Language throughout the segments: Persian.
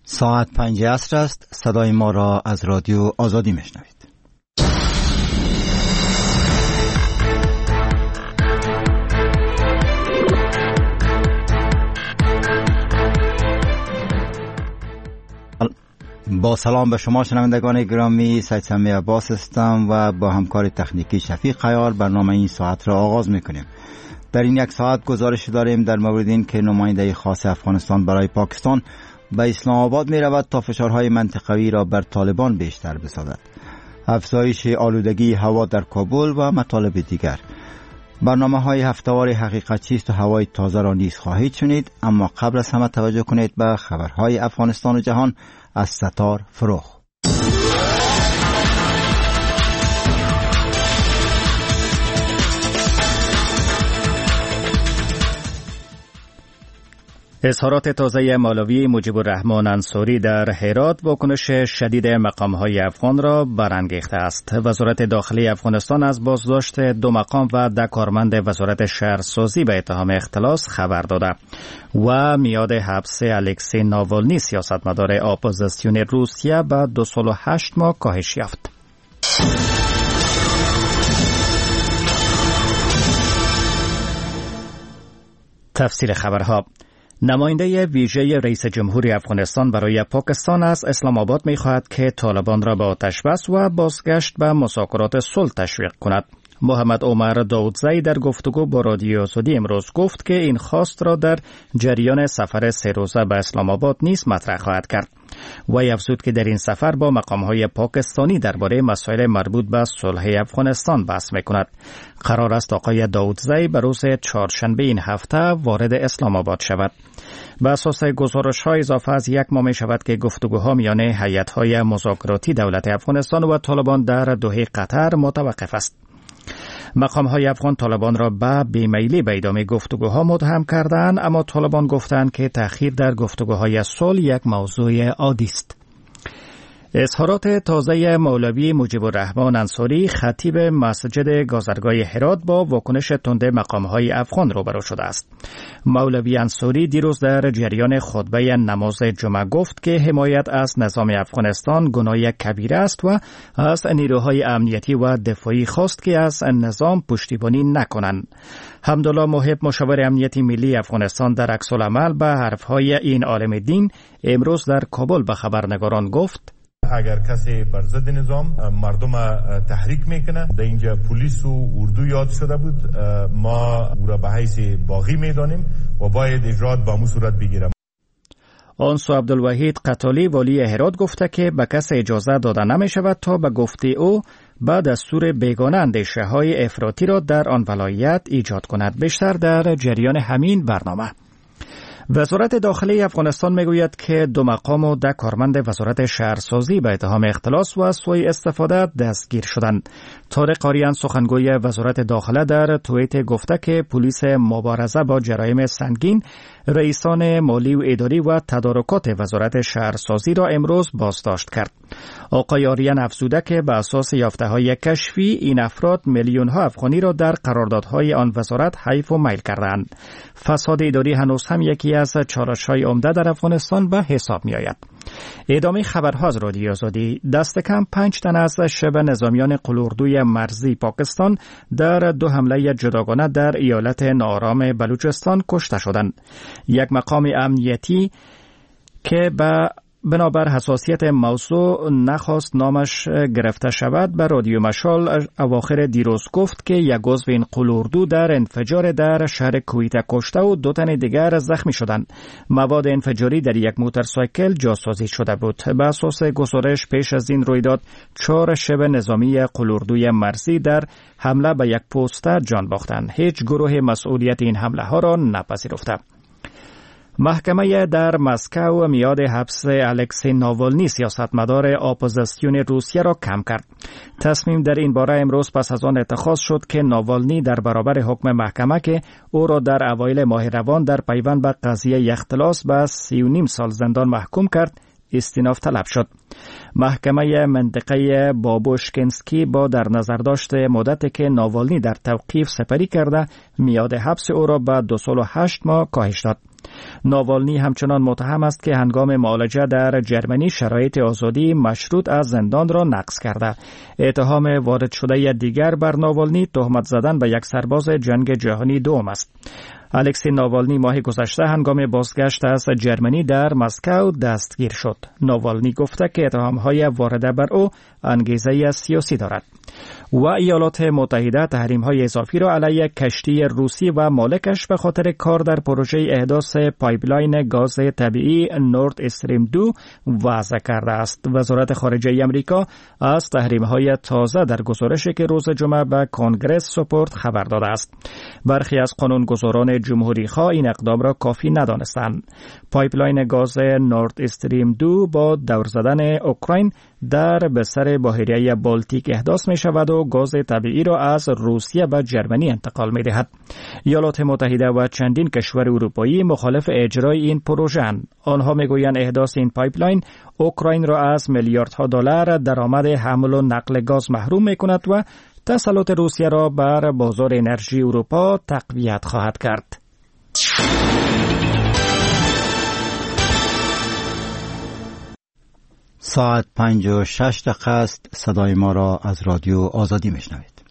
ساعت 5 عصر است. صدای ما را از رادیو آزادی میشنوید. با سلام به شما شنوندگان گرامی، سید سمی عباس هستم و با همکار تکنیکی شفیق خیار برنامه این ساعت را آغاز میکنیم. در این یک ساعت گزارش داریم در مورد این که نماینده خاص افغانستان برای پاکستان به اسلام آباد می رود تا فشارهای منطقوی را بر طالبان بیشتر بسازد. افزایش آلودگی هوا در کابل و مطالب دیگر. برنامه های هفته‌وار حقیقت چیست و هوای تازه را نیز خواهید شنید، اما قبل از همه توجه کنید به خبرهای افغانستان و جهان از ستار فروخ. اظهارات تازه مولوی مجیب الرحمن انصاری در هرات واکنش شدید مقام‌های افغان را برانگیخته است. وزارت داخلی افغانستان از بازداشت 2 مقام و 10 کارمند وزارت شهرسازی به اتهام اختلاس خبر داده و میاد حبس الکسی ناوالنی سیاستمدار اپوزیسیون روسیه به 2 سال و 8 ماه کاهش یافت. تفصیل خبرها. نماینده ویژه رئیس جمهوری افغانستان برای پاکستان از اسلام آباد می خواهد که طالبان را به آتش بس و بازگشت به مذاکرات صلح تشویق کند. محمد عمر داودزی در گفتگو با رادیو آزادی امروز گفت که این خواست را در جریان سفر 3 روزه به اسلام آباد نیز مطرح خواهد کرد. وی افزود که در این سفر با مقام‌های پاکستانی درباره مسائل مربوط به صلح افغانستان بحث می‌کند. قرار است آقای داودزی به روز چهارشنبه این هفته وارد اسلام آباد شود. به اساس گزارش‌ها اضافه از 1 ماه می‌شود که گفتگوها میان هیئت‌های مذاکراتی دولت افغانستان و طالبان در دوحه قطر متوقف است. مقام‌های افغان طالبان را به بیمیلی به ادامه گفتگوها متهم کردند، اما طالبان گفتند که تأخیر در گفتگوهای صلح یک موضوع عادی است. اظهارات تازه مولوی مجیب الرحمن انصاری خطیب مسجد گذرگاه هرات با واکنش تند مقام‌های افغان روبرو شده است. مولوی انصاری دیروز در جریان خطبه نماز جمعه گفت که حمایت از نظام افغانستان گناه کبیره است و از نیروهای امنیتی و دفاعی خواست که از نظام پشتیبانی نکنند. حمدالله محب مشاور امنیتی ملی افغانستان در عکس‌العمل به حرفهای این عالم دین امروز در کابل به خبرنگاران گفت: اگر کسی بر ضد نظام مردم تحریک میکنه، در اینجا پلیس و اردو یاد شده بود، ما او را به حیث باغی میدانیم و باید اجرات با مو صورت بگیرم. آنسو عبدالوحید قتالی والی هرات گفته که به کس اجازه داده نمی شود تا به گفته او به دستور بیگانه اندیشه های افراطی را در آن ولایت ایجاد کند. بیشتر در جریان همین برنامه. وزارت داخلی افغانستان میگوید که 2 مقام و 10 کارمند وزارت شهرسازی به اتهام اختلاس و سوء استفاده دستگیر شدند. طارق آریان سخنگوی وزارت داخله در توییت گفته که پلیس مبارزه با جرایم سنگین رئیسان مالی و اداری و تدارکات وزارت شهرسازی را امروز بازداشت کرد. آقای آریان افزوده که به اساس یافته‌های کشفی این افراد میلیون‌ها افغانی را در قراردادهای آن وزارت حیف و میل کردند. فساد اداری هنوز هم یکی از چالش‌های عمده در افغانستان به حساب می‌آید. ادامه خبرها از رادیو آزادی. دست کم 5 تن از شبه نظامیان قلوردوی مرزی پاکستان در 2 حمله جداگانه در ایالت ناآرام بلوچستان کشته شدند. یک مقام امنیتی که بنابر حساسیت موضوع نخواست نامش گرفته شود به رادیو مشال اواخر دیروز گفت که یک عضو این قلوردو در انفجار در شهر کویت کشته و 2 تن دیگر زخمی شدند. مواد انفجاری در یک موتورسایکل جاسازی شده بود. به اساس گزارش پیش از این رویداد 4 شبه نظامی قلوردوی مرزی در حمله به یک پوسته جان باختند. هیچ گروه مسئولیت این حمله ها را نپذیرفته. محکمه در مسکو میاد حبس الکسی ناوالنی سیاستمدار اپوزیسیون روسیه را کم کرد. تصمیم در این باره امروز پس از آن اتخاذ شد که ناوالنی در برابر حکم محکمه که او را در اوایل ماه روان در پیوند به قضیه اختلاس به 3.5 سال زندان محکوم کرد استیناف طلب شد. محکمه منطقه بابوشکنسکی با در نظر داشت مدتی که ناوالنی در توقیف سپری کرده میاد حبس او را به 2 سال و 8 ماه کاهش داد. ناوالنی همچنان متهم است که هنگام معالجه در جرمنی شرایط آزادی مشروط از زندان را نقض کرده. اتهام وارد شده دیگر بر ناوالنی تهمت زدن به یک سرباز جنگ جهانی دوم است. الکسی ناوالنی ماه گذشته هنگام بازگشت از جرمنی در مسکو دستگیر شد. ناوالنی گفته که اتهام‌های وارده بر او انگیزه سیاسی دارد. و ایالات متحده تحریم‌های اضافی را علیه کشتی روسی و مالکش به خاطر کار در پروژه احداث پایپلاین گاز طبیعی نورد استریم 2 وضع کرده است. وزارت خارجه آمریکا از تحریم‌های تازه در گزارشی که روز جمعه به کنگره سپرد خبر داده است. برخی از قانونگذاران جمهوری‌خواه این اقدام را کافی ندانستند. پایپلاین گاز نورد استریم 2 با دور زدن اوکراین در بستر بحیره بالتیک احداث می شود و گاز طبیعی را از روسیه به جرمنی انتقال می دهد. ایالات متحده و چندین کشور اروپایی مخالف اجرای این پروژه اند. آنها می گویند احداث این پایپلاین اوکراین را از میلیاردها دلار درآمد حمل و نقل گاز محروم می کند و تسلط روسیه را بر بازار انرژی اروپا تقویت خواهد کرد. ساعت 5:06 است. صدای ما را از رادیو آزادی میشنوید.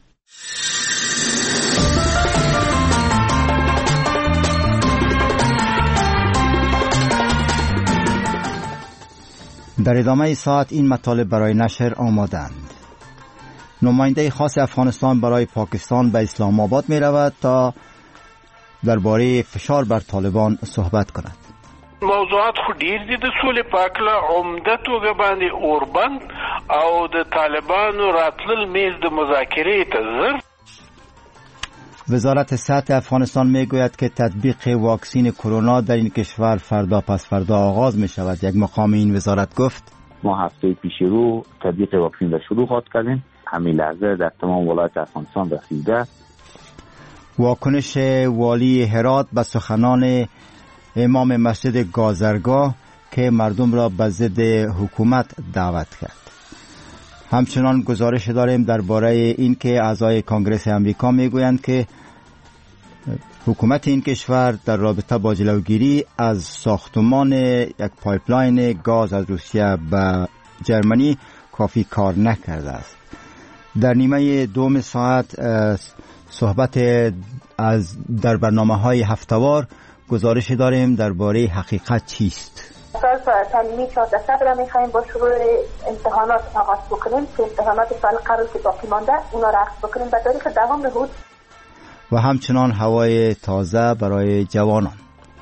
در ادامه ساعت این مطالب برای نشر آمادند. نماینده خاص افغانستان برای پاکستان به اسلام آباد می رود تا درباره فشار بر طالبان صحبت کند. موضوعات خو ډیر دي د سولې په اړه عمده توګه باندې اوربند او د طالبانو راتلل میز د مذاکرې ته زر. وزارت صحت افغانستان میگوید که تطبیق واکسین کرونا در این کشور فردا پس فردا آغاز می شود. یک مقام این وزارت گفت ما هفته پیش رو تطبیق واکسین را شروع خواهد کردیم. همین لحظه در تمام ولایت افغانستان رسیده. واکنش والی هرات به سخنان امام مسجد گازرگاه که مردم را به ضد حکومت دعوت کرد. همچنان گزارش داریم درباره این که اعضای کنگره امریکا میگویند که حکومت این کشور در رابطه با جلوگیری از ساختمان یک پایپلاین گاز از روسیه به جرمنی کافی کار نکرده است. در نیمه دوم ساعت صحبت از در برنامه‌های هفته‌وار گزارش داریم درباره حقیقت چیست. تعلیمی 14 را می‌خوایم با شروع امتحانات آغاز بکنیم که امتحانات سال قبل که باقی مانده اونا را عقد بکنیم به تاریخ 10 هود. و همچنان هوای تازه برای جوانان.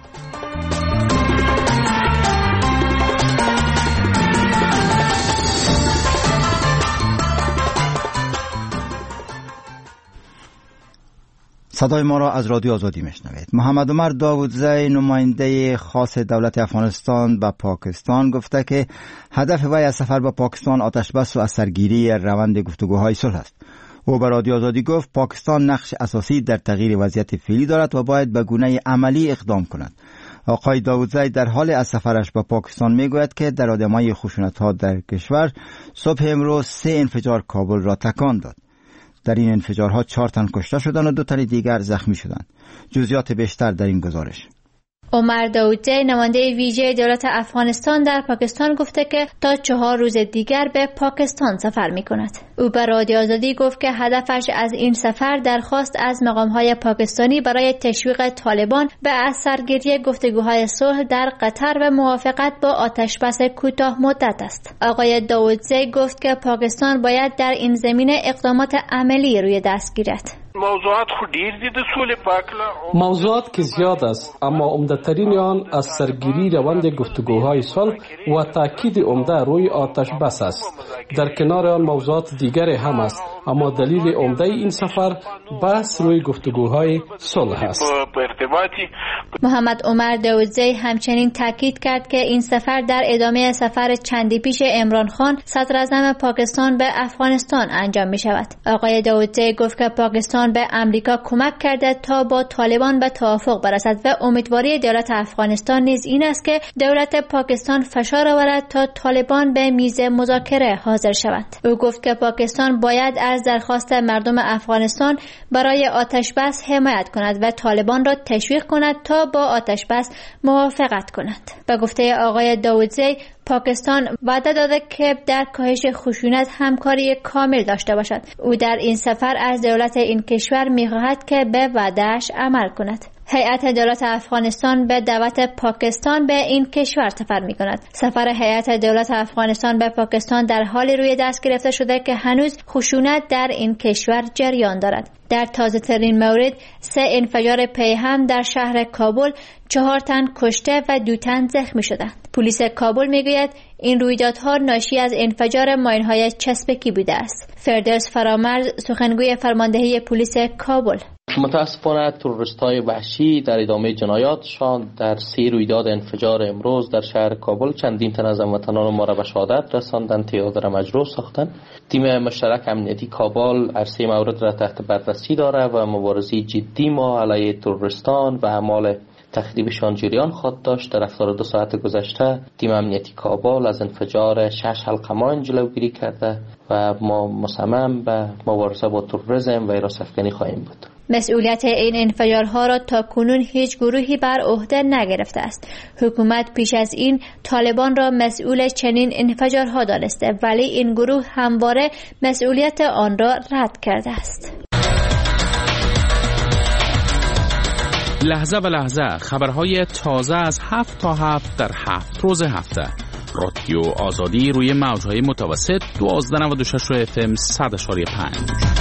صدای ما را از رادیو آزادی میشنوید. محمد عمر داودزی نماینده خاص دولت افغانستان به پاکستان گفته که هدف وی از سفر به پاکستان آتش بس و از سرگیری روند گفتگوهای صلح است. او به رادیو آزادی گفت پاکستان نقش اساسی در تغییر وضعیت فعلی دارد و باید به گونه عملی اقدام کند. آقای داودزی در حال از سفرش به پاکستان میگوید که در ادامه خشونت‌ها در کشور صبح امروز 3 انفجار کابل را تکان داد. در این انفجارها 4 تن کشته شدند و 2 تن دیگر زخمی شدند. جزئیات بیشتر در این گزارش. عمر داودزی نماینده ویژه دولت افغانستان در پاکستان گفته که تا 4 روز دیگر به پاکستان سفر می کند. او به رادیو آزادی گفت که هدفش از این سفر درخواست از مقام‌های پاکستانی برای تشویق طالبان به از سرگیری گفتگوهای صلح در قطر و موافقت با آتشبس کوتاه مدت است. آقای داودزی گفت که پاکستان باید در این زمینه اقدامات عملی روی دست گیرد. موضوعات خو ډیر دي د سولې په اړه. موضوعات که زیاد است اما عمده‌ترین آن از سرگیری روند گفتگوهای صلح و تاکید عمده روی آتش بس است. در کنار آن موضوعات دیگری هم است اما دلیل عمده این سفر بحث روی گفتگوهای صلح است. محمد عمر داودزی همچنین تاکید کرد که این سفر در ادامه سفر چندی پیش عمران خان صدر اعظم پاکستان به افغانستان انجام می شود. آقای داودزی گفت که پاکستان به امریکا کمک کرده تا با طالبان به توافق برسد و امیدواری دولت افغانستان نیز این است که دولت پاکستان فشار آورد تا طالبان به میز مذاکره حاضر شوند. او گفت که پاکستان باید از از درخواست مردم افغانستان برای آتش بس حمایت کند و طالبان را تشویق کند تا با آتش بس موافقت کند. به گفته آقای داودزی، پاکستان وعده داده که در کاهش خشونت همکاری کامل داشته باشد. او در این سفر از دولت این کشور می‌خواهد که به وعده‌اش عمل کند. هیئت دولت افغانستان به دعوت پاکستان به این کشور سفر می‌کند. سفر هیئت دولت افغانستان به پاکستان در حال روی دست گرفته شده که هنوز خشونت در این کشور جریان دارد. در تازه ترین مورد 3 انفجار پیهم در شهر کابل 4 تن کشته و 2 تن زخمی شدند. پلیس کابل میگوید این رویدادها ناشی از انفجار ماین‌های چسبکی بوده است. فردوس فرامرز، سخنگوی فرماندهی پلیس کابل: متاسفانه تروریست‌های وحشی در ادامه جنایاتشان در 3 رویداد انفجار امروز در شهر کابل چندین تن از هموطنان ما را به شهادت رساندند، تعداد را مجروح ساختند. تیم مشترک امنیتی کابل عرصه مورد را تحت بررسی دارد و مبارزه جدی ما علیه تروریستان و اعمال تخریبشان جریان خواهد داشت. در 72 ساعت گذشته تیم امنیتی کابل از انفجار 6 حلقه ماین جلوگیری کرده و ما مصمم به مبارزه با تروریسم و حراسافکنی خواهیم بود. مسئولیت این انفجارها را تا کنون هیچ گروهی بر عهده نگرفته است. حکومت پیش از این طالبان را مسئول چنین انفجارها دانسته، ولی این گروه همواره مسئولیت آن را رد کرده است. لحظه به لحظه خبرهای تازه از 7 تا 7 در 7 روز هفته. رادیو آزادی روی موجهای متوسط 1296 FM 100.5.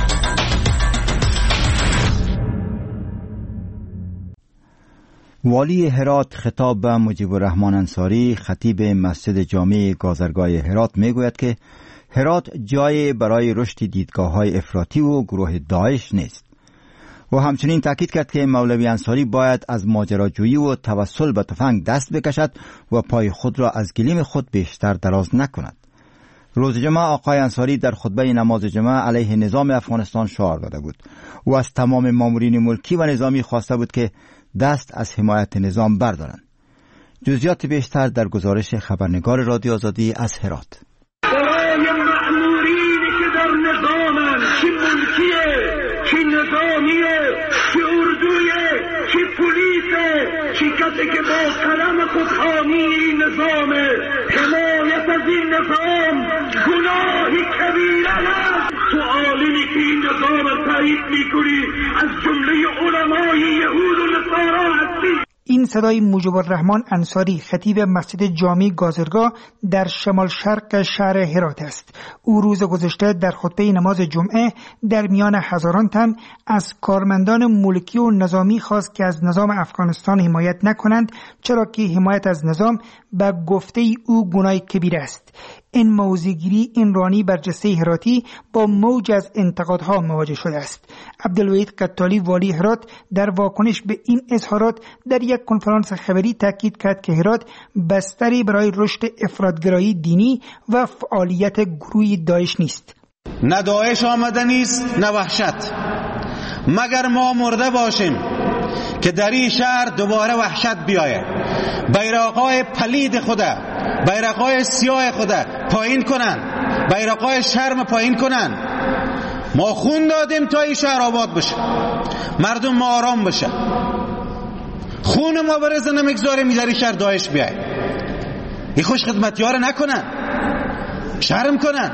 والی هرات خطاب به مجیب الرحمن انصاری، خطیب مسجد جامع گازرگاه هرات، میگوید که هرات جای برای رشد دیدگاه‌های افراطی و گروه داعش نیست. و همچنین تاکید کرد که مولوی انصاری باید از ماجراجویی و توسل به تفنگ دست بکشد و پای خود را از گلیم خود بیشتر دراز نکند. روز جمعه آقای انصاری در خطبه نماز جمعه علیه نظام افغانستان شعار داده بود. او از تمام مامورین ملکی و نظامی خواسته بود که دست از حمایت نظام بردارند. جزئیات بیشتر در گزارش خبرنگار رادیو آزادی از هرات. برای مامورینی که در نظامن، چه ملکیه، چه نظامیه، چه اردویه، چه پلیسه، چه کسی که با قلم خود حامی نظامه، حمایت از این نظام گناهی کبیره است. تو عالمی که این نظام را تایید میکنی از جمله علمای یهود و نصارا هستی. این صدای مجیب الرحمن انصاری، خطیب مسجد جامع گازرگاه در شمال شرق شهر هرات است. او روز گذشته در خطبه نماز جمعه در میان هزاران تن از کارمندان ملکی و نظامی خواست که از نظام افغانستان حمایت نکنند، چرا که حمایت از نظام به گفته او گناه کبیر است. این موضع‌گیری این رانی برجسته هراتی با موج از انتقادها مواجه شده است. عبدالوحید قطالی والی هرات در واکنش به این اظهارات در یک کنفرانس خبری تاکید کرد که هرات بستری برای رشد افراطگرایی دینی و فعالیت گروهی داعش نیست. نه داعش آمده نیست نه وحشت، مگر ما مرده باشیم که در این شهر دوباره وحشت بیاید. بیرق‌های پلید خدا، بیرق‌های سیاه خدا پایین کنن، بیرق‌های شرم پایین کنن. ما خون دادیم تا این شهر آباد بشه، مردم ما آرام بشه. خون ما برزه نمیگذاریم در این شهر داعش بیاید. این خوش خدمتی‌ها رو نکنن، شرم کنن.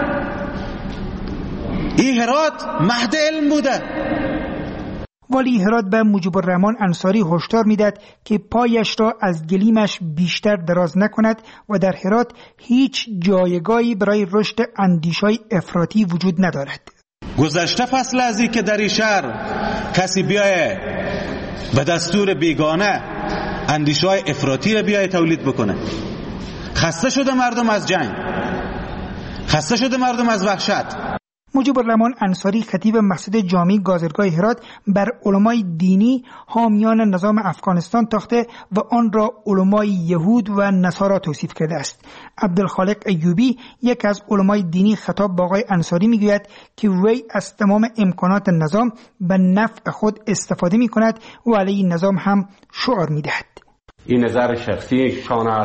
این هرات مهد علم بوده. والی هرات به مجیب الرحمن انصاری هشدار میداد که پایش را از گلیمش بیشتر دراز نکند و در هرات هیچ جایگاهی برای رشد اندیشه‌های افراطی وجود ندارد. گذشته فصل از این که در این شهر کسی بیایه به دستور بیگانه اندیشه‌های افراطی را بیایه تولید بکنه. خسته شده مردم از جنگ، خسته شده مردم از وحشت. مجیب الرحمن انصاری خطیب مسجد جامع گازرگاه هرات بر علمای دینی حامیان نظام افغانستان تاخته و آن را علمای یهود و نصارا توصیف کرده است. عبدالخالق ایوبی یک از علمای دینی خطاب با آقای انصاری میگوید که وی از تمام امکانات نظام به نفع خود استفاده میکند و علیه نظام هم شعار میدهد. این نظر شخصی شان است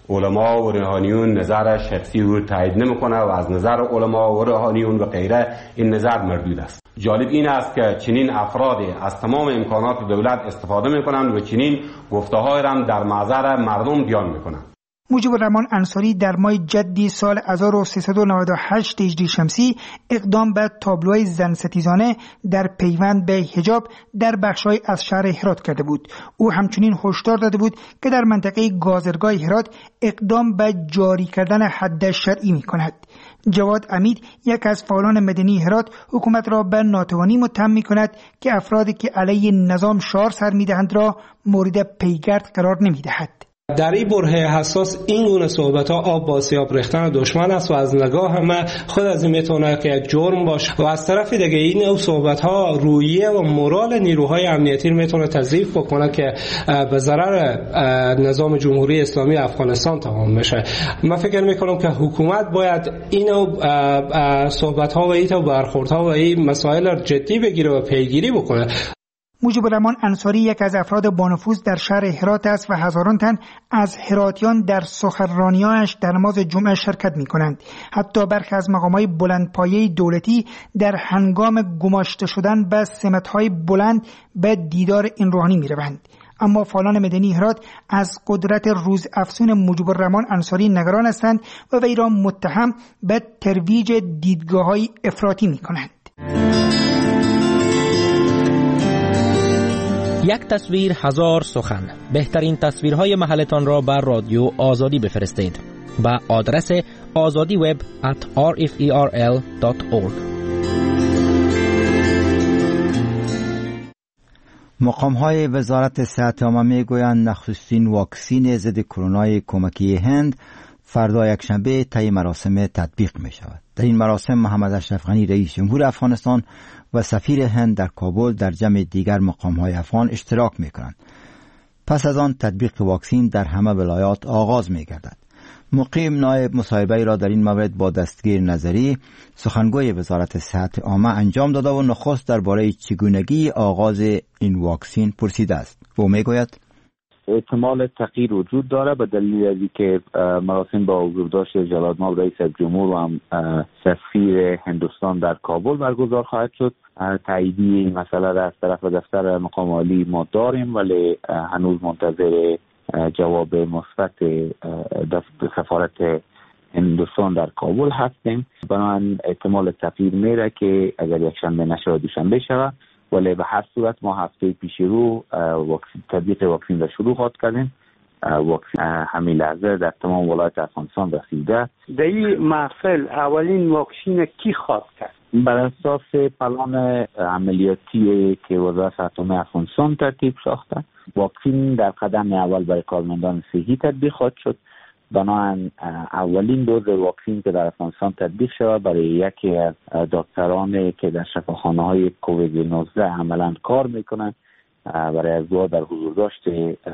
علما و روحانیون نظر شخصی رو تایید نمیکنه و از نظر علما و روحانیون و غیره این نظر مردود است. جالب این است که چنین افرادی از تمام امکانات دولت استفاده میکنند و چنین گفته‌های را در محضر مردم بیان میکنند. مجیب الرحمن انصاری در ماه جدی سال 1398 هجری شمسی اقدام به تابلوهای زن ستیزانه در پیوند به حجاب در بخش‌های از شهر هرات کرده بود. او همچنین هشدار داده بود که در منطقه گازرگاه هرات اقدام به جاری کردن حد شرعی می‌کند. جواد امید، یک از فعالان مدنی هرات، حکومت را به ناتوانی متهم می‌کند که افرادی که علیه نظام شعار سر می‌دهند را مورد پیگرد قرار نمی‌دهد. در این برهه حساس این گونه صحبت ها آب با سیاب ریختن دشمن است و از نگاه ما خود از این میتونه که جرم باشه و از طرف دیگه این نوع صحبت ها روحیه و مورال نیروهای امنیتی میتونه تضعیف بکنه که به ضرر نظام جمهوری اسلامی افغانستان تمام بشه. من فکر میکنم که حکومت باید این نوع صحبت ها و این برخورد ها و این مسائل را جدی بگیره و پیگیری بکنه. مجیب الرحمن انصاری یک از افراد بانفوذ در شهر هرات است و هزاران تن از هراتیان در سخنرانی‌هایش در نماز جمعه شرکت می‌کنند. حتی برخی از مقام‌های بلندپایه دولتی در هنگام گماشته شدن به سمت‌های بلند به دیدار این روحانی می‌روند. اما فعالان مدنی هرات از قدرت روز افزون مجیب الرحمن انصاری نگران هستند و وی را متهم به ترویج دیدگاه‌های افراطی می‌کنند. یک تصویر هزار سخن. بهترین تصویرهای محلتان را بر رادیو آزادی بفرستید با آدرس azadiweb@rferl.org. مقام‌های وزارت صحت عامه می‌گویند نخستین واکسن ضد کرونا کمکی هند فردا یکشنبه طی مراسم تطبیق می‌شود. در این مراسم محمد اشرف غنی رئیس جمهور افغانستان و سفیر هند در کابل در جمع دیگر مقام‌های افغان اشتراک می‌کنند. پس از آن تطبیق واکسن در همه ولایات آغاز می‌گردد. مقیم نایب مصاحبه‌ای را در این مورد با دستگیر نظری سخنگوی وزارت صحت عامه انجام داده و نخست درباره چگونگی آغاز این واکسن پرسیده است. او می‌گوید احتمال تغییر وجود داره به دلیل از اینکه مراسم با حضورداشت جلال‌آباد رئیس جمهور و هم سفیر هندوستان در کابل برگزار خواهد شد. تاییدی این مسئله را از طرف دفتر مقام عالی ما داریم ولی هنوز منتظر جواب مثبت سفارت هندوستان در کابل هستیم. بنابراین احتمال تغییر میره که اگر یکشنبه نشه دوشنبه شود، ولی به هر صورت ما هفته پیش رو تطبیق واکسن را شروع خواهد کردیم. واکسن همین لحظه در تمام ولایت افغانستان رسیده. در این محفل اولین واکسن کی خواهد کرد؟ بر اساس پلان عملیاتی که وزارت صحت عامه افغانستان ترتیب ساخته، واکسن در قدم اول برای کارمندان صحی تطبیق خواهد شد. بنابراین اولین دوز واکسن که در افغانستان تطبیق شود برای یکی از دکترانی که در شفاخانه‌های کووید 19 عملاً کار میکنند برای از دو در حضورداشت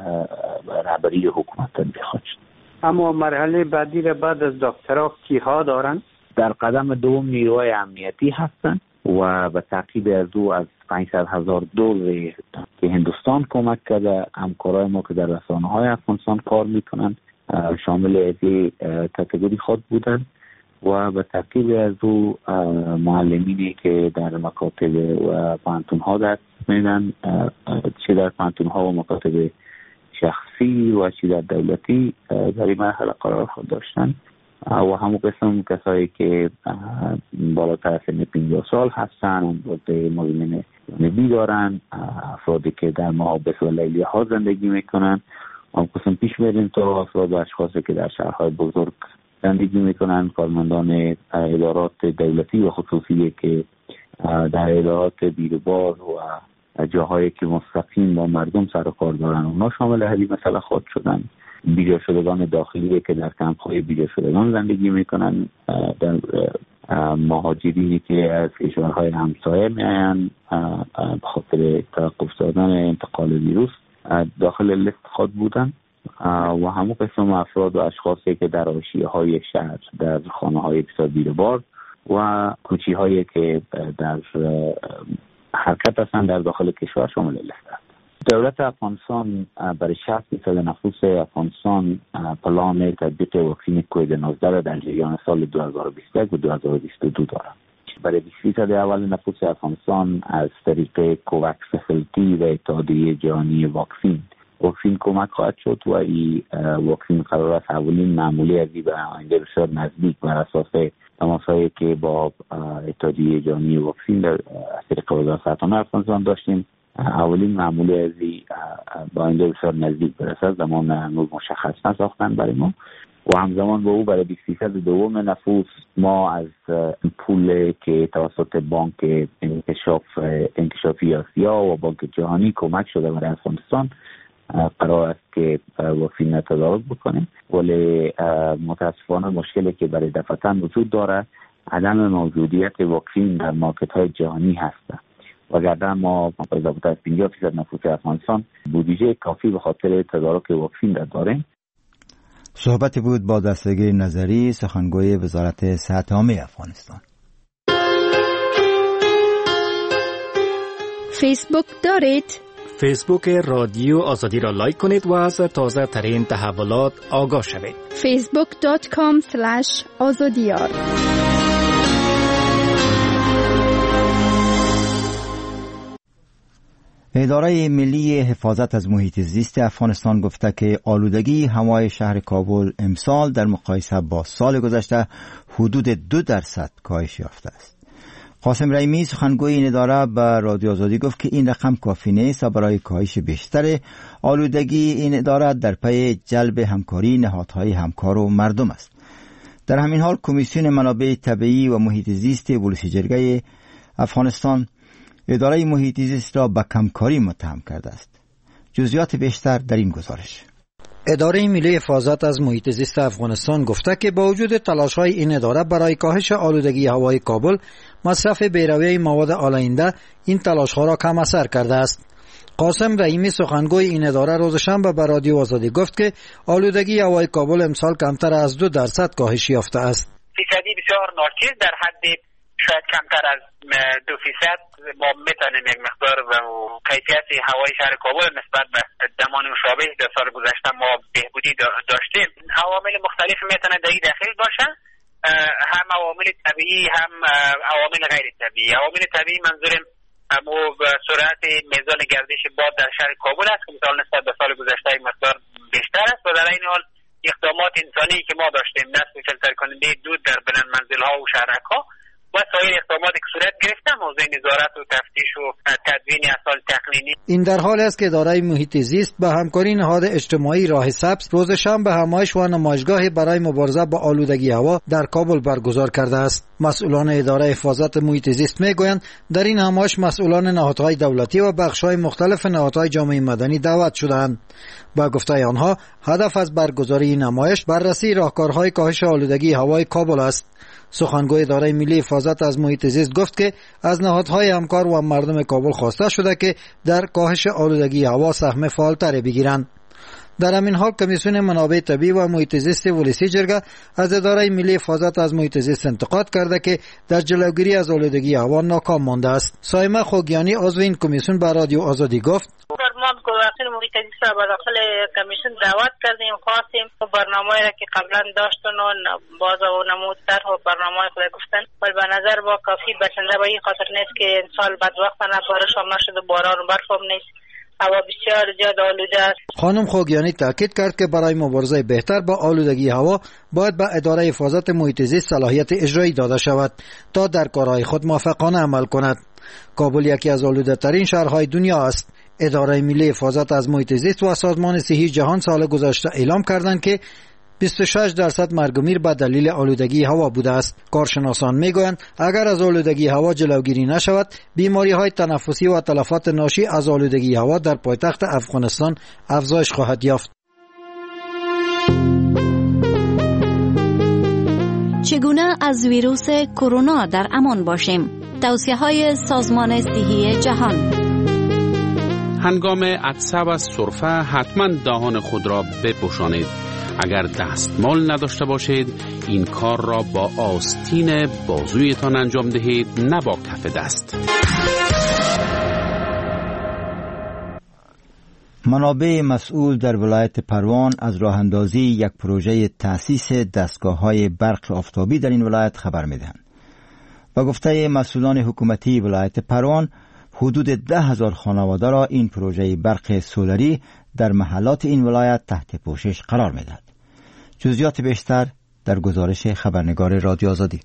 رهبری حکومت تطبیق خواهد شد. اما مرحله بعدی را بعد از دکترها کیها دارند؟ در قدم دوم نیروهای امنیتی هستند و به تعقیب از دو از 500,000 دوز که هندوستان کمک کرده همکارای ما که در رسانه‌های افغانستان کار میکنند شامل این کاتگوری خود بودند و به تعقیب از دو معلمینی که در مکاتب و پانتون‌ها درس میدن، چه در پانتون‌ها و مکاتب شخصی و چه در دولتی در این مرحله قرار خود داشتن و همون قسم کسایی که بالاتر از سن 50 سال هستن و مزمن جانبی دارن، افرادی که در محابس و لیلی ها زندگی میکنن. هم قسم پیش میریم تا افراد و اشخاصی که در شهرهای بزرگ زندگی میکنن، کارمندان ادارات دولتی و خصوصی که در ادارات بیروبار و جاهایی که مستقیم با مردم سر و کار دارن اونا شامل همین مسئله خود شدن. بیجا شدگان داخلی که در کمپ‌های بیجا شدگان زندگی میکنن، در مهاجرینی که از کشورهای همسایه میاین به خاطر توقف دادن انتقال ویروس داخل لیست خود بودن و همون قسم افراد و اشخاصی که در حاشیه‌های شهر در خانه‌های بسیار بیروبار و کوچی‌هایی که در حرکت هستند در داخل کشور شامل لیست است. دولت افغانستان برای 60% نفوس افغانستان پلان تطبیق واکسن کووید 19 را در جریان سال 2021 و 2022 دارد. برای 20% اول نفوس افغانستان از طریق کوواکس فسیلیتی و اتحادیه جهانی واکسن کمک خواهد شد و این واکسن قرار است اولین معمولی ازی به آینده بسیار نزدیک بر اساس تماسهایی که با اتحادیه جهانی واکسن در طریق وزارت صحت افغانستان داشتیم. اولین معمولی ازی با آینده بسیار نزدیک برسد، زمان هنوز مشخص نساختن برای ما و همزمان با او برای 20% دوم نفوس ما از پول که توسط بانک انکشافی آسیا و بانک جهانی کمک شده برای افغانستان قرار است که واکسن تدارک بکنیم، ولی متاسفانه مشکلی که برای دفعتن وجود داره عدم موجودیت واکسن در مارکت های جهانی هست. وگرنه ما بالاتر از 50% نفوس افغانستان بودجه کافی به خاطر تدارک واکسن را داریم. صحبت بود با دستگیر نظری، سخنگوی وزارت صحت عامه افغانستان. فیسبوک دارید؟ فیسبوک رادیو آزادی را لایک کنید و از تازه ترین تحولات آگاه شوید. facebook.com/azadiyar. اداره ملی حفاظت از محیط زیست افغانستان گفته که آلودگی هوای شهر کابل امسال در مقایسه با سال گذشته حدود 2% کاهش یافته است. قاسم رحیمی سخنگوی این اداره به رادیو آزادی گفت که این رقم کافی نیست و برای کاهش بیشتر آلودگی این اداره در پی جلب همکاری نهادهای همکار و مردم است. در همین حال کمیسیون منابع طبیعی و محیط زیست ولسی جرگه افغانستان اداره محیط زیست را به کمکاری متهم کرده است. جزئیات بیشتر در این گزارش. اداره ملی حفاظت از محیط زیست افغانستان گفته که با وجود تلاش‌های این اداره برای کاهش آلودگی هوای کابل، مصرف بی‌رویه مواد آلاینده این تلاش‌ها را کم اثر کرده است. قاسم رحیمی سخنگوی این اداره روز شنبه به رادیو آزادی گفت که آلودگی هوای کابل امسال کمتر از 2% کاهش یافته است. فیصدی بسیار ناچیز در حد شاید کمتر از 2% ما میتونیم یک مقدار و کیفیت هوای شهر کابل نسبت به زمان مشابه در سال گذشته ما بهبودی داشتیم. عوامل مختلف میتونه در این داخل باشه، هم عوامل طبیعی هم عوامل غیر طبیعی. عوامل طبیعی منظورم همو سرعت میزان گردش باد در شهر کابل است که مثلا نسبت به سال گذشته یک مقدار بیشتر است و در این حال اقدامات انسانی که ما داشتیم، نصب فیلتر کننده دود در بلند منزل‌ها و شهرک‌ها و سایر اقداماتی که صورت گرفته، موضوع نظارت و تفتیش و تدوین اسناد تقنینی. این در حال است که اداره محیط زیست به همکاری نهاد اجتماعی راه سبز روز شنبه همایش و نمایشگاهی برای مبارزه با آلودگی هوا در کابل برگزار کرده است. مسئولان اداره حفاظت محیط زیست میگویند در این همایش مسئولان نهادهای دولتی و بخش‌های مختلف نهادهای جامعه مدنی دعوت شدند. با گفته آنها هدف از برگزاری این نمایش بررسی راهکارهای کاهش آلودگی هوای کابل است. سخنگوی اداره ملی حفاظت از محیط زیست گفت که از نهادهای همکار و مردم کابل خواسته شده که در کاهش آلودگی هوا سهم فعالتری بگیرند. در همین حال کمیسیون منابع طبیعی و محیط زیست ولسی جرگه از اداره ملی حفاظت از محیط زیست انتقاد کرده که در جلوگیری از آلودگی هوا ناکام مانده است. سایمه خوگیانی عضو این کمیسیون به رادیو آزادی گفت ما کمیسیون محیط زیست را به داخل کمیسیون دعوت کردیم، خواستیم برنامه‌ای را که قبلا داشتن و باز و نمودتر و برنامه خود گفتن، ولی به نظر با کافی بسنده به این خاطر نیست که سال بدبختانه بارش هم نشد و باران و برف هم نیست. هوا بسیار زیاد آلوده است. خانم خوگیانی تاکید کرد که برای مبارزه بهتر با آلودگی هوا باید به اداره حفاظت محیط زیست صلاحیت اجرایی داده شود تا در کارهای خود موفقانه عمل کند. کابل یکی از آلوده‌ترین شهرهای دنیا است. اداره ملی حفاظت از محیط زیست و سازمان صحی جهان سال گذشته اعلام کردند که 26% مرگ و میر به دلیل آلودگی هوا بوده است. کارشناسان میگویند اگر از آلودگی هوا جلوگیری نشود، بیماری‌های تنفسی و تلفات ناشی از آلودگی هوا در پایتخت افغانستان افزایش خواهد یافت. چگونه از ویروس کرونا در امان باشیم؟ توصیه‌های سازمان صحی جهان. هنگام عطسه و سرفه حتما دهان خود را بپوشانید. اگر دستمال نداشته باشید این کار را با آستین بازویتان انجام دهید، نه با کف دست. منابع مسئول در ولایت پروان از راه اندازی یک پروژه تأسیس دستگاه‌های برق آفتابی در این ولایت خبر می‌دهند. با گفته مسئولان حکومتی ولایت پروان، حدود 10,000 خانواده را این پروژه برق سولری در محلات این ولایت تحت پوشش قرار می‌دهد. جزئیات بیشتر در گزارش خبرنگار رادیو آزادی.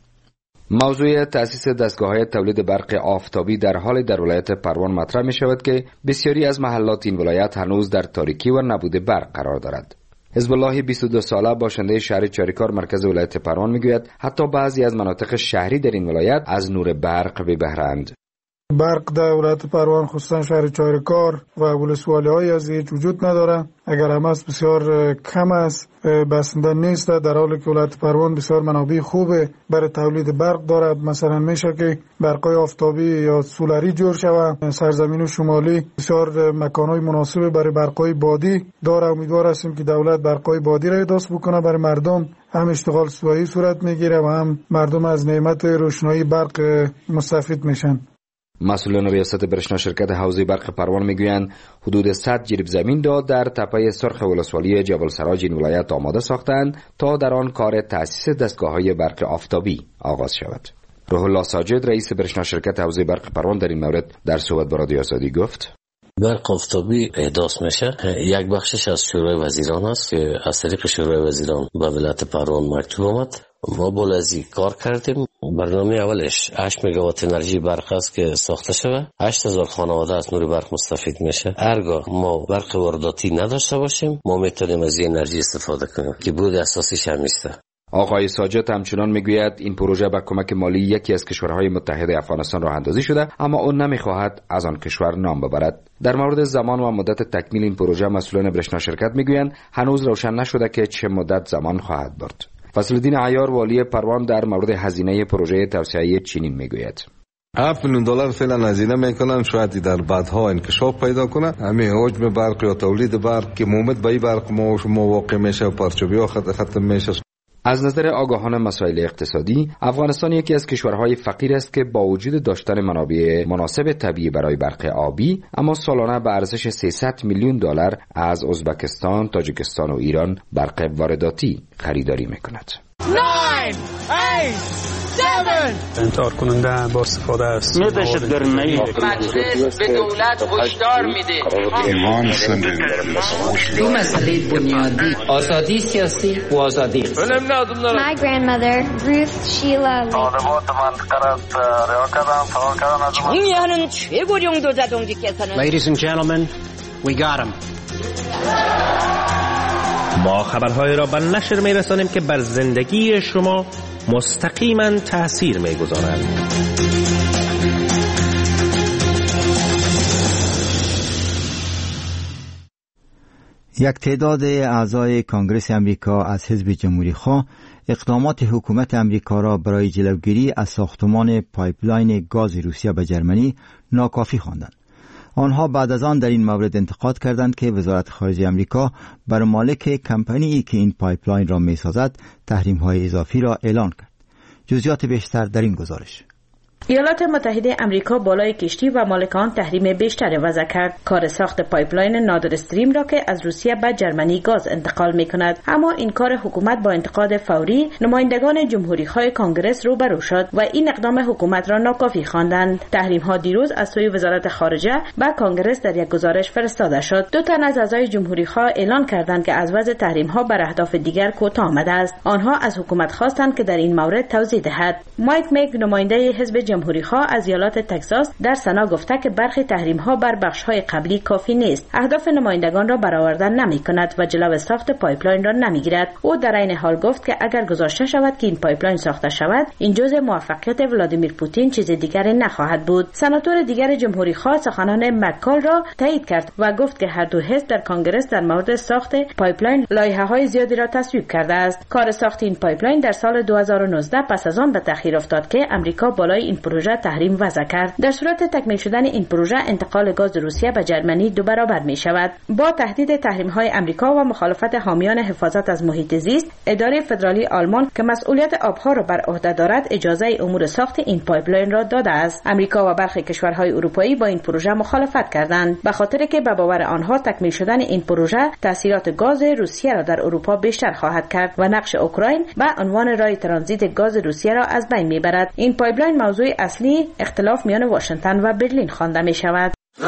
موضوع تأسیس دستگاه‌های تولید برق آفتابی در حال در ولایت پروان مطرح می شود که بسیاری از محلات این ولایت هنوز در تاریکی و نبود برق قرار دارد. حزب الله 22 ساله باشنده شهر چاریکار مرکز ولایت پروان میگوید حتی بعضی از مناطق شهری در این ولایت از نور برق بی بهره‌اند. برق در ولایت پروان خصوصا شهر چاریکار و ولسوالی‌های از هیچ وجود نداره. اگر هم است بسیار کم است، بسنده نیست، در حالی که ولایت پروان بسیار منابع خوبه برای تولید برق دارد. مثلا میشه که برقای آفتابی یا سولری جور شود. سرزمین شمالی بسیار مکانهای مناسب برای برقای بادی داره. امیدوار هستیم که دولت برقای بادی را احداث بکنه برای مردم، هم اشتغال صحیح صورت میگیره و هم مردم از نعمت روشنایی برق مستفید میشن. مسئولان ریاست برشنا شرکت حوزه برق پروان میگویند حدود 100 جریب زمین را در تپه سرخ ولسوالی جبل سراج این ولایت آماده ساختند تا در آن کار تأسیس دستگاه‌های برق آفتابی آغاز شود. روح الله ساجد رئیس برشنا شرکت حوزه برق پروان در این مورد در صحبت با رادیو آزادی گفت: برق آفتابی احداث میشه. یک بخشش از شورای وزیران است که از طریق شورای وزیران به ولایت پروان مکتوب آمد. ما بولازی کار کردیم. برنامه اولش 8 مگاوات انرژی برق است که ساخته شده. 8000 خانواده از نور برق مستفید میشه. هرگاه ما برق وارداتی نداشته باشیم ما میتونیم از این انرژی استفاده کنیم که بود اساسیش هم نیست. آقای ساجد همچنان میگوید این پروژه با کمک مالی یکی از کشورهای متحد افغانستان راه اندازی شده، اما اون نمیخواهد از آن کشور نام ببرد. در مورد زمان و مدت تکمیل این پروژه مسئولان برشنا شرکت میگویند هنوز روشن نشده که چه مدت زمان خواهد برد. فضلالدین عیار والی پروان در مورد هزینه پروژه توسعه چینین میگوید: $7 میلیون فعلا هزینه میکنن، شاید در بعدها انکشاف پیدا کنه. همین حجم برق یا تولید برق که مومد به برق ما واقع میشه و پرچوبی ها ختم میشه. از نظر آگاهان مسائل اقتصادی، افغانستان یکی از کشورهای فقیر است که با وجود داشتن منابع مناسب طبیعی برای برق آبی، اما سالانه به ارزش $300 میلیون از ازبکستان، تاجیکستان و ایران برق وارداتی خریداری میکند. 9 8 7 انتحار کننده با استفاده است. دهشتگرانه‌ای مجلس به دولت هشدار میده. دو مسئله بنیادی: آزادی سیاسی و آزادی. My grandmother, Ruth Sheila Lee. 정의하는 최고령 도자동지께서는 Ladies and gentlemen, we got him. ما خبرهای را به نشر می‌رسانیم که بر زندگی شما مستقیما تأثیر می‌گذارند. یک تعداد اعضای کانگرس امریکا از حزب جمهوری‌خواه اقدامات حکومت امریکا را برای جلوگیری از ساختمان پایپلاین گاز روسیه به جرمنی ناکافی خواندند. آنها بعد از آن در این مورد انتقاد کردند که وزارت خارجه امریکا بر مالک کمپانی که این پایپلاین را می‌سازد تحریم‌های اضافی را اعلان کرد. جزئیات بیشتر در این گزارش. ایالات متحده امریکا بالای کشتی و مالکان تحریم بیشتری وضع کرد. کار ساخت پایپلاین نادر استریم را که از روسیه به جرمنی گاز انتقال می کند، اما این کار حکومت با انتقاد فوری نمایندگان جمهوری‌خواه کانگرس روبرو شد و این اقدام حکومت را ناکافی خواندند. تحریم ها دیروز از سوی وزارت خارجه به کانگرس در یک گزارش فرستاده شد. 2 تن از اعضای جمهوری‌خواه اعلان کردند که از وضع تحریم ها بر اهداف دیگر کوتاه آمده است. آنها از حکومت خواستند که در این مورد توضیح دهد. مایک مک نماینده حزب جمهوری‌خواه از ایالات تگزاس در سنا گفته که برخی تحریم‌ها بر بخش‌های قبلی کافی نیست. اهداف نمایندگان را برآورده نمی‌کند و جلو ساخت پایپلاین را نمی‌گیرد. او در این حال گفت که اگر گذاشته شود که این پایپلاین ساخته شود، این جزء موفقیت ولادیمیر پوتین چیز دیگری نخواهد بود. سناتور دیگر جمهوری‌خواه سخنان مکال را تایید کرد و گفت که هر دو حزب در کانگرس در مورد ساخت پایپلاین لایحه‌های زیادی را تصویب کرده است. کار ساخت این پایپلاین در سال 2019 پس از آن به تأخیر افتاد که امریکا بالای این پروژه تحریم وضع کرد. در صورت تکمیل شدن این پروژه انتقال گاز روسیه به جرمنی 2 برابر می شود. با تهدید تحریم های امریکا و مخالفت حامیان حفاظت از محیط زیست، اداره فدرالی آلمان که مسئولیت آبها را بر عهده دارد اجازه امور ساخت این پایپلاین را داده است. امریکا و برخی کشورهای اروپایی با این پروژه مخالفت کردند، به خاطر که به باور آنها تکمیل شدن این پروژه تاثیرات گاز روسیه را در اروپا بیشتر خواهد کرد و نقش اوکراین به عنوان راه ترانزیت گاز روسیه را از بین میبرد. این پایپلاین موضوع اصلی اختلاف میان واشنگتن و برلین خوانده می شود.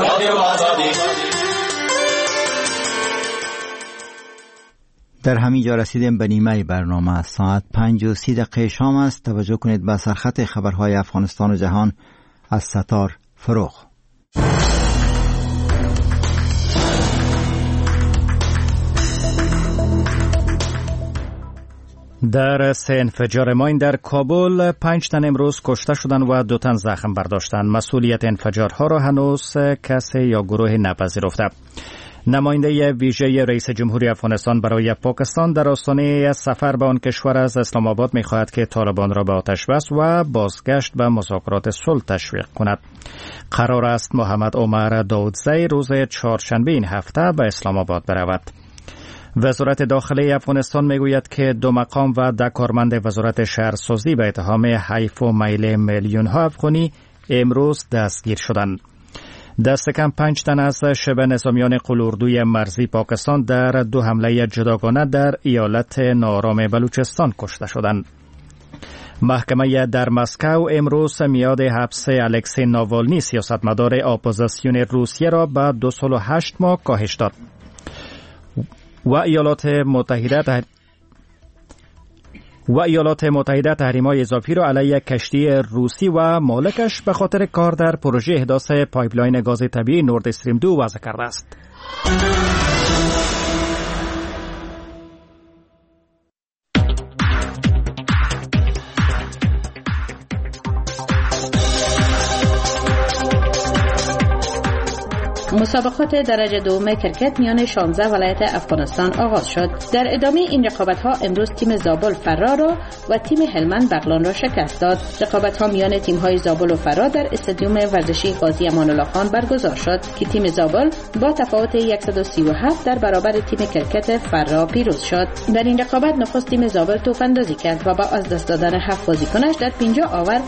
در همین جا رسیدیم به نیمه برنامه. ساعت 5:30 شام است. توجه کنید به سرخط خبرهای افغانستان و جهان از ستار فروغ. در 3 انفجار ماین در کابل 5 تن امروز کشته شدند و 2 تن زخم برداشتند. مسئولیت انفجارها را هنوز کسی یا گروه نپذیرفته. نماینده ویژه رئیس جمهوری افغانستان برای پاکستان در آستانه سفر به آن کشور از اسلام آباد می‌خواهد که طالبان را به آتش بس و بازگشت به مذاکرات صلح تشویق کند. قرار است محمد عمر داودزی روز چهارشنبه این هفته به اسلام آباد برود. وزارت داخلی افغانستان میگوید که 2 مقام و 10 کارمند وزارت شهرسازی به اتهام حیف و میل میلیون‌ها افغانی امروز دستگیر شدند. دست کم 5 تن از شبه نظامیان قلاردوی مرزی پاکستان در 2 حمله جداگانه در ایالت ناآرام بلوچستان کشته شدند. محکمه در مسکو امروز میاد حبس الکسی ناوالنی سیاستمدار اپوزیسیون روسیه را به 2 سال و 8 ماه کاهش داد. و ایالات متحده تحریم‌های اضافی را علیه کشتی روسی و مالکش به خاطر کار در پروژه احداث پایپلاین گاز طبیعی نورد استریم 2 وضع کرده است. مسابقات درجه دوم کرکت میان 16 ولایت افغانستان آغاز شد. در ادامه این رقابت‌ها امروز تیم زابل فرا را و تیم هلمند بغلان را شکست داد. رقابت‌ها میان تیم‌های زابل و فرا در استادیوم ورزشی قاضی امان الله خان برگزار شد که تیم زابل با تفاوت 137 در برابر تیم کرکت فرا پیروز شد. در این رقابت نخست تیم زابل توپ‌اندازی کرد و با از دست دادن 7 بازیکنش در 50 آور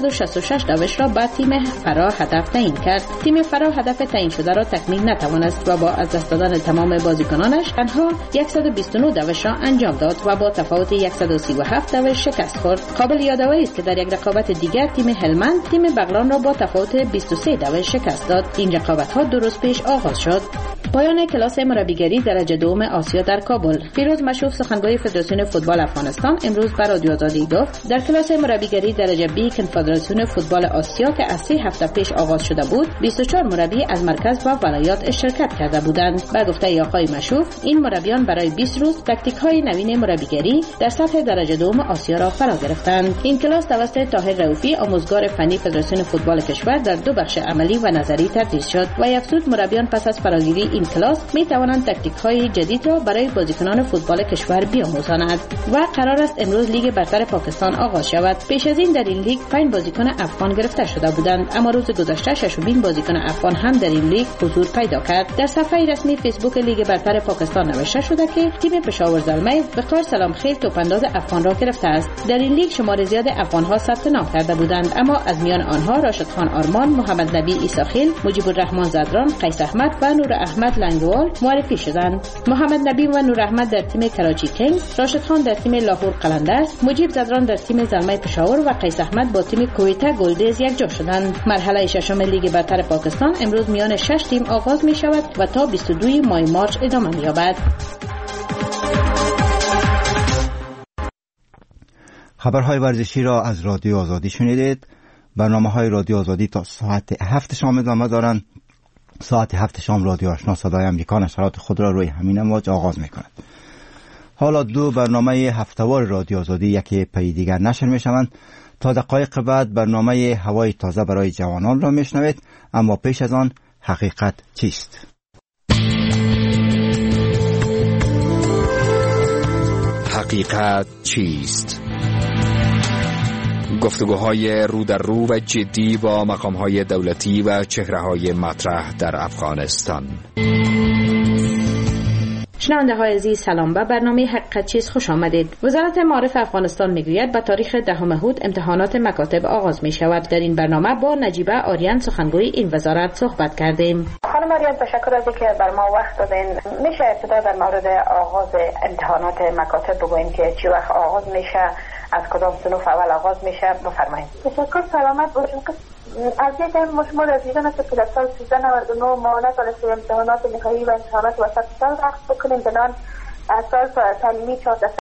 266 داوش را به تیم فرا هدف تعیین کرد. تیم فرا هدف تعیین شده را تکمیل نتوانست و با از دست دادن تمام بازیکنانش تنها 129 داوش را انجام داد و با تفاوت 137 داوش شکست خورد. قابل یادآوری است که در یک رقابت دیگر تیم هلمند تیم بغلان را با تفاوت 23 داوش شکست داد. این رقابت‌ها 2 روز پیش آغاز شد. پایان کلاس مربیگری درجه دوم آسیا در کابل. فیروز مشوف سخنگوی فدراسیون فوتبال افغانستان امروز به رادیو آزادی گفت در کلاس مربیگری درجه بی کنفدراسیون فوتبال آسیا که از 3 هفته پیش آغاز شده بود 24 مربی از مرکز و ولایات شرکت کرده بودند. با گفته آقای مشوف این مربیان برای 20 روز تاکتیک‌های نوین مربیگری در سطح درجه دوم آسیا را فرا گرفتند. این کلاس توسط طاهر رؤوفی آموزگار فنی فدراسیون فوتبال کشور در 2 بخش عملی و نظری تدریس شد و افزود مربیان پس از فراگیری این کلاس می توانند تاکتیک‌های جدید را برای بازیکنان فوتبال کشور بیاموزانند و قرار است امروز لیگ برتر پاکستان آغاز شود. پیش از این در این لیگ 5 بازیکن افغان گرفته شده بودند اما روز گذشته 6 بازیکن افغان هم در این لیگ حضور پیدا کرد. در صفحه رسمی فیسبوک لیگ برتر پاکستان نوشته شده که تیم پشاور زلمه وقار سلام خیل توپانداز افغان را گرفته است. در این لیگ شمار زیاد افغان‌ها ثبت نام کرده بودند اما از میان آنها راشد خان آرمان، محمد نبی عیساخیل، مجیب الرحمن زدران، قیس احمد و نور احمد لنگوال معرفی شدند. محمد نبی و نور احمد در تیم کراچی کینگز، راشد خان در تیم لاهور قلندرز، مجیب زدران در تیم زلمه پشاور و قیس احمد با تیم کویتا گلدز یکجا شدند. مرحله ششم لیگ برتر پاکستان امروز میان 6 تیم آغاز می شود و تا 22 ماه مارچ ادامه می یابد. خبرهای ورزشی را از رادیو آزادی شنیدید. برنامه‌های رادیو آزادی تا ساعت 7 شام ادامه دارند. ساعت 7 شام رادیو آشنا صدای آمریکا نشرات خود را روی همین امواج آغاز می کند. حالا 2 برنامه هفته‌وار رادیو آزادی یکی پی دیگر نشر می شوند. تا دقایق بعد برنامه هوای تازه برای جوانان را می شنوید، اما پیش از آن حقیقت چیست؟ حقیقت چیست؟ گفتگوهای رو در رو و جدی با مقامهای دولتی و چهره‌های مطرح در افغانستان. شنونده های عزیز سلام، به برنامه حقیقت چیز خوش آمدید. وزارت معارف افغانستان میگوید به تاریخ 10 هود امتحانات مکاتب آغاز می شود. در این برنامه با نجیبه آریان سخنگوی این وزارت صحبت کردیم. خانم آریان، تشکر از اینکه بر ما وقت دادین. میشه ابتدا در مورد آغاز امتحانات مکاتب بگوییم که چی وقت آغاز میشه، از کدام صنوف اول آغاز میشه؟ بفرمایید. تشکر، سلامت باشین. از یک شما رسیدن است که در سال 1399 معاونت رسمی امتحانات نهایی و امتحانات وسط سال وقت بکنیم بنان سال تعلیمی 14